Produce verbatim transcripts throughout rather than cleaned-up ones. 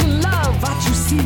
to love what you see.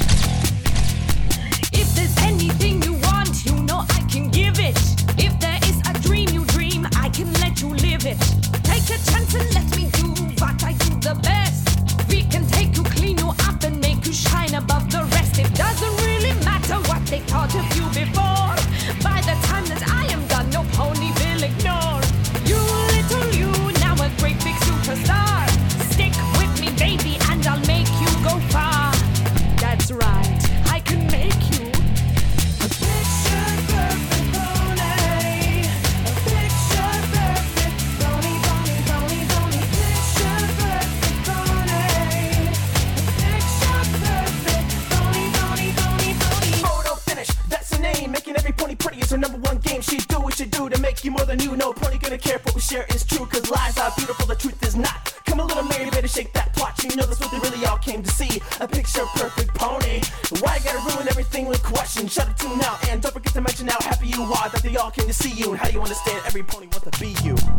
If there's anything you want, you know I can give it. If there is a dream you dream, I can let you live it. Take a chance and let me do what I do the best. We can take you, clean you up and make you shine above the rest. It doesn't really matter what they thought of you before. By the time that I am done, no pony will ignore. You little you, now a great big superstar. Stick with me, baby, and I'll make you go far. That's right, I can make you a picture perfect pony. A picture perfect pony, pony, pony, pony. Picture perfect pony. A picture perfect pony, pony, pony, pony. Photo finish, that's her name. Making every pony pretty is her number one game. She do what she do to make you more than you. No pony gonna care if what we share is true. Cause lies are beautiful, the truth is not. Come a little Mary, better shake that plot. You know that's what they really all came to see. A picture perfect pony. Why you gotta ruin everything with questions? Shut it tune out and don't forget to mention how happy you are that they all came to see you. And how you understand every pony wants to be you.